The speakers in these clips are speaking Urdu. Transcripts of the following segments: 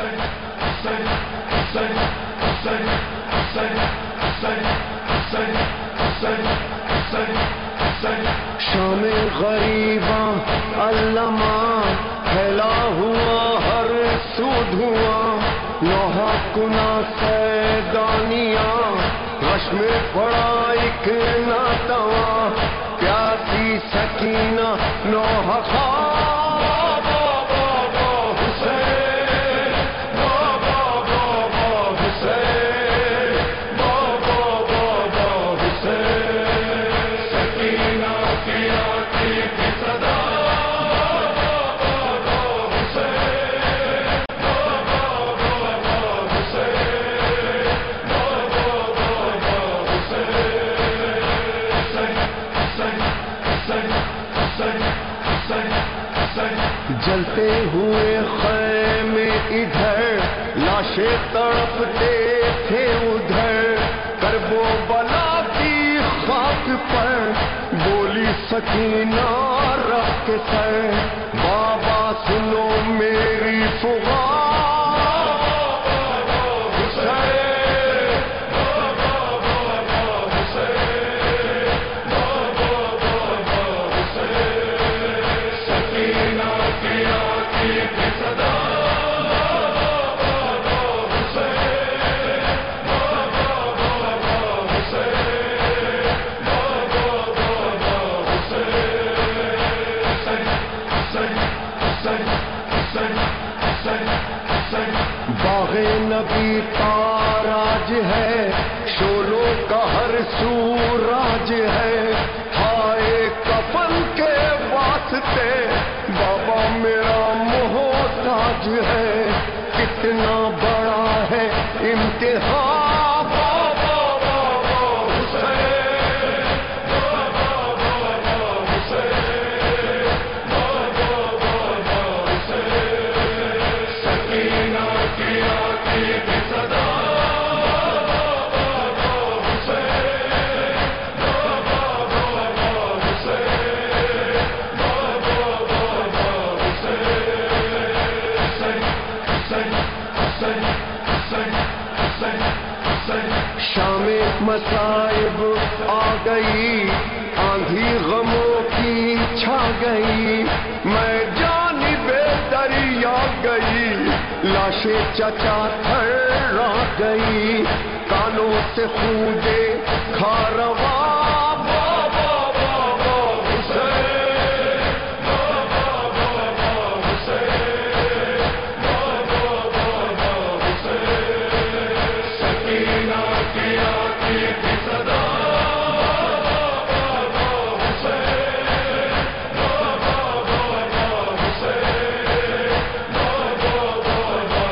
شام غریباں علامہ پھیلا ہوا ہر سو دھواں، لوہا کنا سیدانیاں غش میں پڑا ایک ناتواں، پیاسی سکینہ نوحہ خواب بابا حسین، بابا بابا حسین، بابا بابا حسین، سکینہ کی آتی کی صدا، بابا بابا حسین، بابا بابا حسین، بابا بابا حسین، جلتے ہوئے خیمے ادھر، لاشیں تڑپتے تھے ادھر، کرب و بلا کی خاک پر بولی سکینہ رکھ کے سر، بابا سنو میری فغان، باغ نبی تاراج ہے، شولوں کا ہر سوراج ہے، ہائے کفن کے واسطے بابا میرا محتاج ہے، کتنا بڑا ہے امتحان، بابا بابا حسین، بابا بابا حسین، بابا بابا حسین، سکینہ کی آتی کی صدا، بابا حسین، بابا بابا حسین، بابا بابا حسین، شام مصائب آ گئی، آندھی غموں کی چھا گئی، میں جانب دریا گئی، لاشیں چچا تھرا گئی، کانوں سے خونجے کھارواں، بابا بابا حسین، بابا بابا حسین، بابا بابا حسین، سکینہ کی آتی کی صدا، بابا حسین، بابا بابا حسین، بابا بابا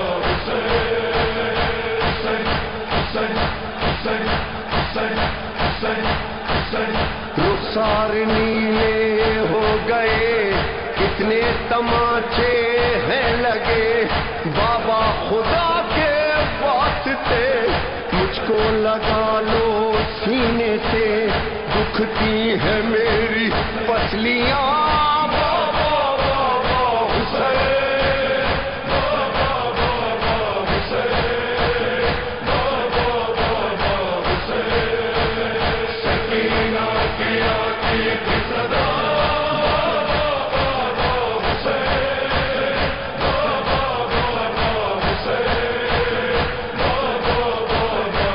حسین، رخسار نیلے ہو گئے، کتنے تماچے ہیں لگے، بابا خدا کے واسطے مجھ کو لگا لو سینے سے، دکھتی ہے میری پسلیاں، بابا بابا حسین، بابا بابا حسین، بابا بابا حسین، سکینہ کی آتی کی صدا، بابا بابا حسین، بابا بابا حسین، بابا بابا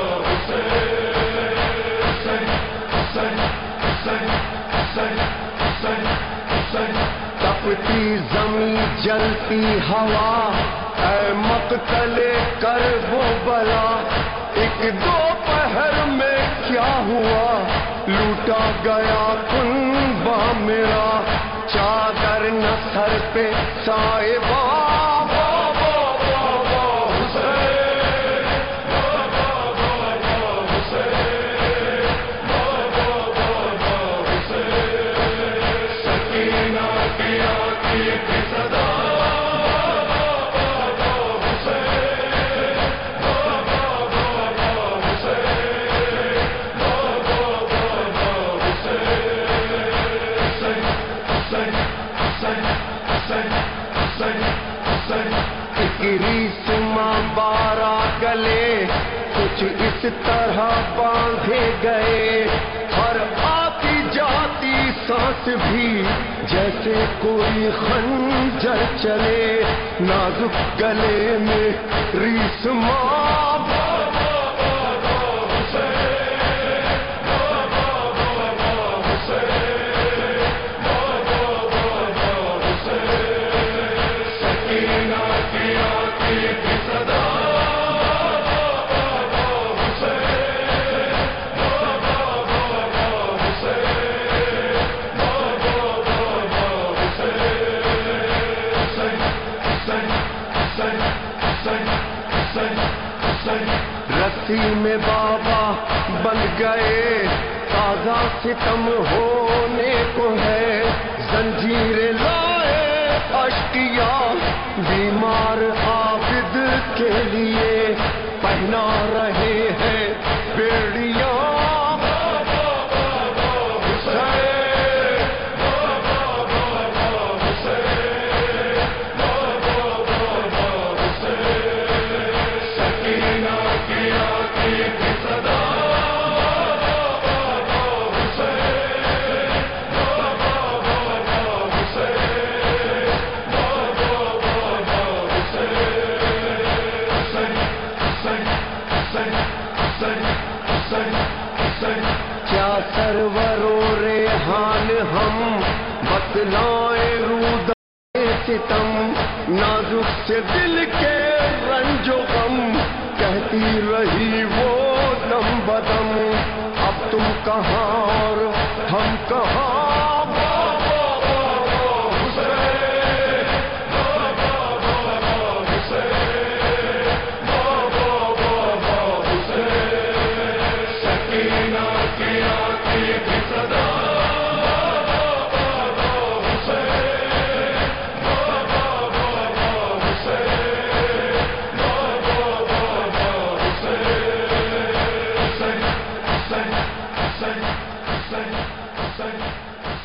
حسین، تپتی زمین جلتی ہوا، اے مقتل کرب و بلا، ایک دوپہر میں کیا ہوا، لوٹا گیا کنبہ میرا، چادر نہ سر پہ صاحباں، بابا بابا حسین، بابا بابا حسین، بابا بابا حسین، سکینہ کی آتی کی صدا، بابا بابا حسین، بابا بابا حسین، بابا بابا حسین، حسین، حسین، حسین، حسین، حسین، کچھ اس طرح باندھے گئے، ہر آتی جاتی سانس بھی جیسے کوئی خنجر چلے، نازک گلے میں ریسماں رسی میں بابا بن گئے، تازہ ستم ہونے کو ہے، زنجیریں لائے اشکیا بیمار عابد کے لیے، پہنا رہے ہیں بیڑیاں کیا سرورو ریحان ہم بتلائیں رودائے ستم، نازک سے دل کے رنج و غم کہتی رہی وہ دم بدم، اب تم کہاں اور ہم کہاں،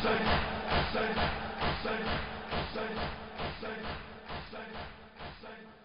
Say